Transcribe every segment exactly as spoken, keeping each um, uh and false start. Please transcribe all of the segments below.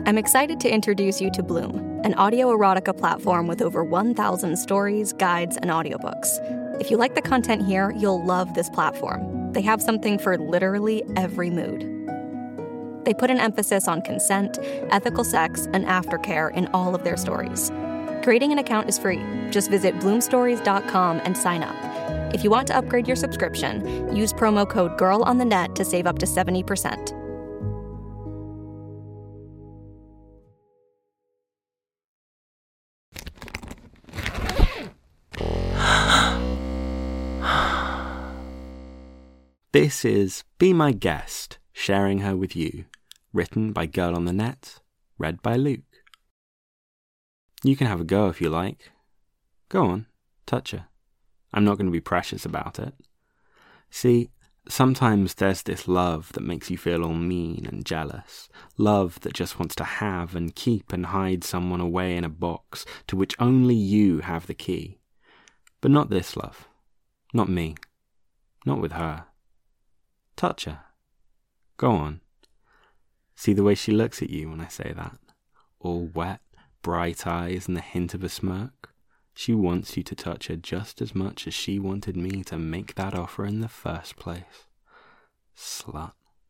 I'm excited to introduce you to Bloom, an audio erotica platform with over one thousand stories, guides, and audiobooks. If you like the content here, you'll love this platform. They have something for literally every mood. They put an emphasis on consent, ethical sex, and aftercare in all of their stories. Creating an account is free. Just visit bloom stories dot com and sign up. If you want to upgrade your subscription, use promo code GIRLONTHENET to save up to seventy percent. This is Be My Guest, Sharing Her With You, written by Girl on the Net, read by Luke. You can have a go if you like. Go on, touch her. I'm not going to be precious about it. See, sometimes there's this love that makes you feel all mean and jealous. Love that just wants to have and keep and hide someone away in a box to which only you have the key. But not this love. Not me. Not with her. Touch her. Go on. See the way she looks at you when I say that? All wet, bright eyes and the hint of a smirk. She wants you to touch her just as much as she wanted me to make that offer in the first place. Slut.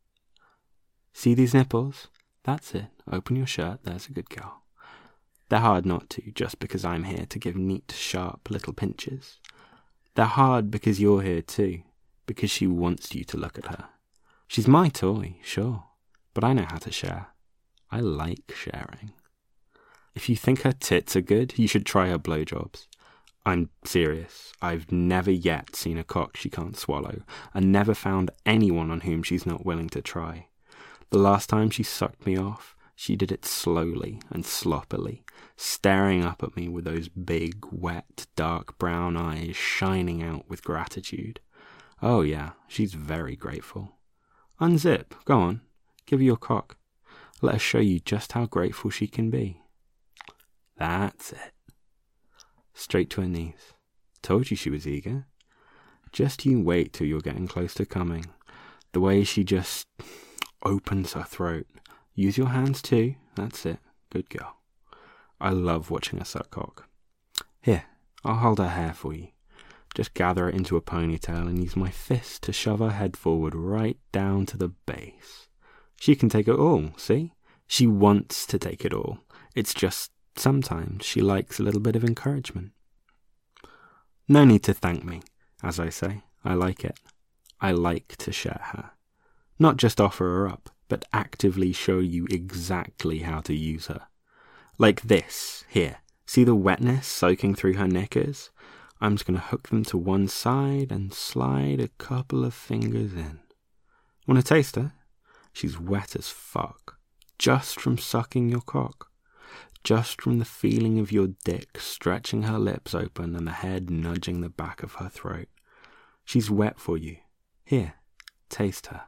See these nipples? That's it. Open your shirt, there's a good girl. They're hard not to, just because I'm here to give neat, sharp little pinches. They're hard because you're here too. Because she wants you to look at her. She's my toy, sure, but I know how to share. I like sharing. If you think her tits are good, you should try her blowjobs. I'm serious. I've never yet seen a cock she can't swallow, and never found anyone on whom she's not willing to try. The last time she sucked me off, she did it slowly and sloppily, staring up at me with those big, wet, dark brown eyes shining out with gratitude. Oh yeah, she's very grateful. Unzip, go on, give her your cock. Let her show you just how grateful she can be. That's it. Straight to her knees. Told you she was eager. Just you wait till you're getting close to coming. The way she just opens her throat. Use your hands too, that's it. Good girl. I love watching her suck cock. Here, I'll hold her hair for you. Just gather it into a ponytail and use my fist to shove her head forward right down to the base. She can take it all, see? She wants to take it all. It's just sometimes she likes a little bit of encouragement. No need to thank me, as I say. I like it. I like to share her. Not just offer her up, but actively show you exactly how to use her. Like this, here. See the wetness soaking through her knickers? I'm just going to hook them to one side and slide a couple of fingers in. Want to taste her? She's wet as fuck. Just from sucking your cock. Just from the feeling of your dick stretching her lips open and the head nudging the back of her throat. She's wet for you. Here, taste her.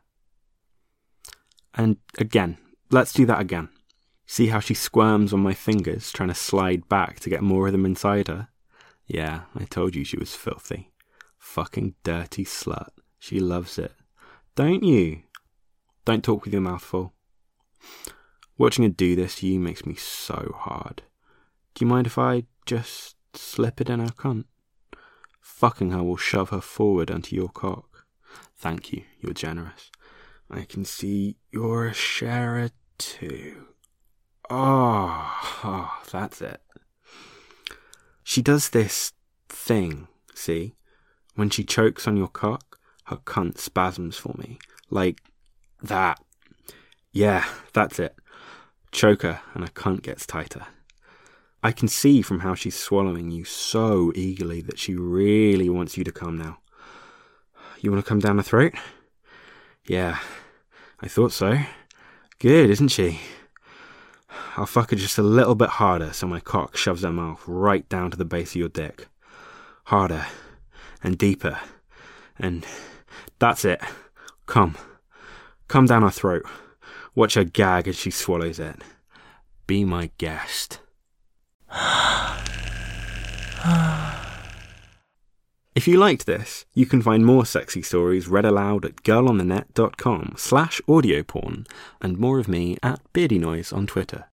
And again, let's do that again. See how she squirms on my fingers, trying to slide back to get more of them inside her? Yeah, I told you she was filthy. Fucking dirty slut. She loves it. Don't you? Don't talk with your mouth full. Watching her do this to you makes me so hard. Do you mind if I just slip it in her cunt? Fucking her will shove her forward onto your cock. Thank you, you're generous. I can see you're a sharer too. Oh, oh, that's it. She does this thing, see? When she chokes on your cock, her cunt spasms for me. Like that. Yeah, that's it. Choke her and her cunt gets tighter. I can see from how she's swallowing you so eagerly that she really wants you to come now. You want to come down the throat? Yeah, I thought so. Good, isn't she? I'll fuck her just a little bit harder so my cock shoves her mouth right down to the base of your dick. Harder. And deeper. And that's it. Come. Come down her throat. Watch her gag as she swallows it. Be my guest. If you liked this, you can find more sexy stories read aloud at girlonthenet.com slash audioporn and more of me at Beardy Noise on Twitter.